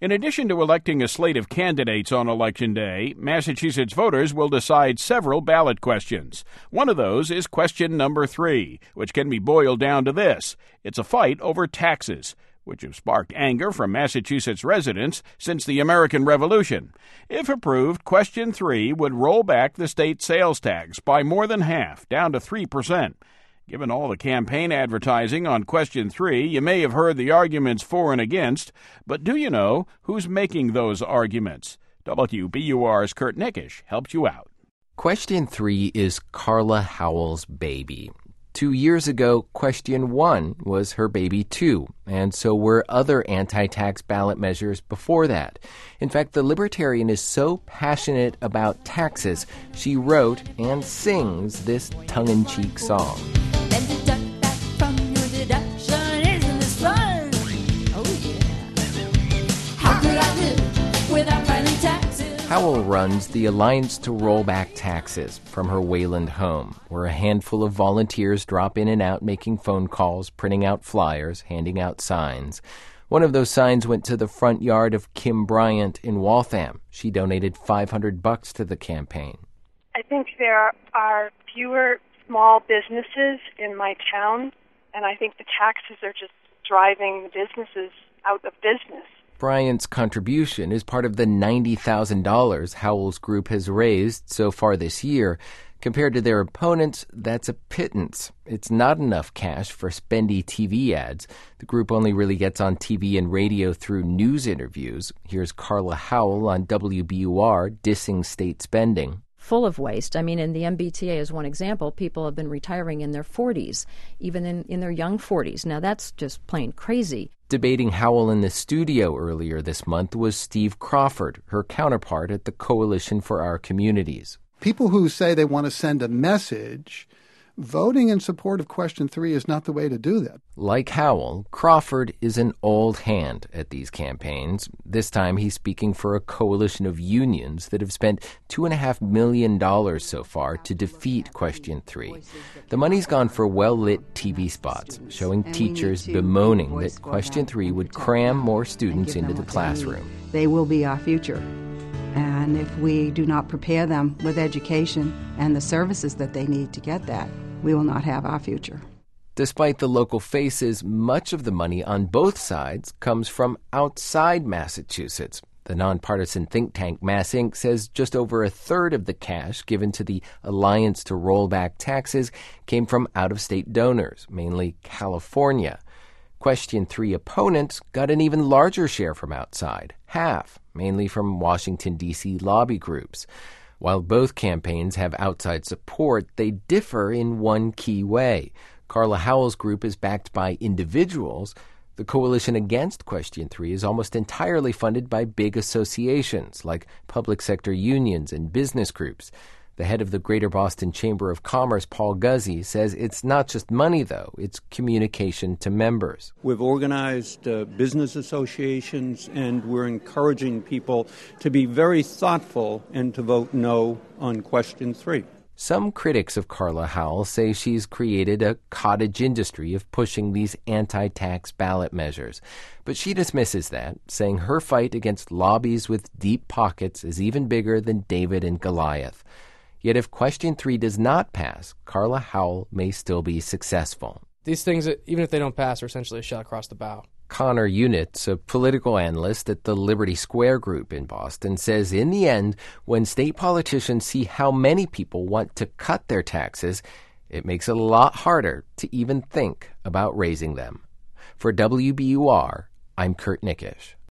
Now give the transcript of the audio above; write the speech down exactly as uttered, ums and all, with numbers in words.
In addition to electing a slate of candidates on Election Day, Massachusetts voters will decide several ballot questions. One of those is question number three, which can be boiled down to this. It's a fight over taxes, which have sparked anger from Massachusetts residents since the American Revolution. If approved, question three would roll back the state sales tax by more than half, down to three percent. Given all the campaign advertising on question three, you may have heard the arguments for and against, but do you know who's making those arguments? W B U R's Kurt Nickish helps you out. Question three is Carla Howell's baby. Two years ago, question one was her baby too, and so were other anti-tax ballot measures before that. In fact, the Libertarian is so passionate about taxes, she wrote and sings this tongue-in-cheek song. And deduct that from your deduction, isn't this fun? Oh yeah. How could I live without filing taxes? Howell runs the Alliance to Roll Back Taxes from her Wayland home, where a handful of volunteers drop in and out making phone calls, printing out flyers, handing out signs. One of those signs went to the front yard of Kim Bryant in Waltham. She donated five hundred bucks to the campaign. I think there are fewer small businesses in my town, and I think the taxes are just driving the businesses out of business. Bryant's contribution is part of the ninety thousand dollars Howell's group has raised so far this year. Compared to their opponents, that's a pittance. It's not enough cash for spendy T V ads. The group only really gets on T V and radio through news interviews. Here's Carla Howell on W B U R dissing state spending. Full of waste. I mean, in the M B T A as one example, people have been retiring in their forties, even in, in their young forties. Now, that's just plain crazy. Debating Howell in the studio earlier this month was Steve Crawford, her counterpart at the Coalition for Our Communities. People who say they want to send a message, voting in support of question three is not the way to do that. Like Howell, Crawford is an old hand at these campaigns. This time he's speaking for a coalition of unions that have spent two point five million dollars so far to defeat question three. The money's gone for well-lit T V spots, showing teachers bemoaning that question three would cram more students into the classroom. They will be our future. And if we do not prepare them with education and the services that they need to get that, we will not have our future. Despite the local faces, much of the money on both sides comes from outside Massachusetts. The nonpartisan think tank Mass Incorporated says just over a third of the cash given to the Alliance to Roll Back Taxes came from out-of-state donors, mainly California. Question three opponents got an even larger share from outside, half, mainly from Washington, D C lobby groups. While both campaigns have outside support, they differ in one key way. Carla Howell's group is backed by individuals. The coalition against question three is almost entirely funded by big associations like public sector unions and business groups. The head of the Greater Boston Chamber of Commerce, Paul Guzzi, says it's not just money, though. It's communication to members. We've organized uh, business associations, and we're encouraging people to be very thoughtful and to vote no on question three. Some critics of Carla Howell say she's created a cottage industry of pushing these anti-tax ballot measures. But she dismisses that, saying her fight against lobbies with deep pockets is even bigger than David and Goliath. Yet if question three does not pass, Carla Howell may still be successful. These things, even if they don't pass, are essentially a shot across the bow. Connor Unitz, a political analyst at the Liberty Square Group in Boston, says in the end, when state politicians see how many people want to cut their taxes, it makes it a lot harder to even think about raising them. For W B U R, I'm Kurt Nickish.